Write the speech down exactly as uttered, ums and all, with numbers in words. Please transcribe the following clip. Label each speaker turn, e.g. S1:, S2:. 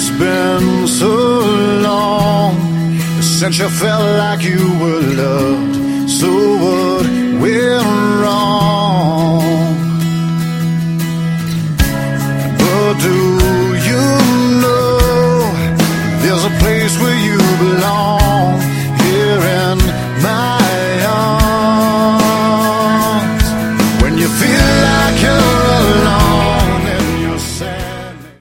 S1: It's been so long since you felt like you were loved. So what went wrong? But do you know there's a place where you belong?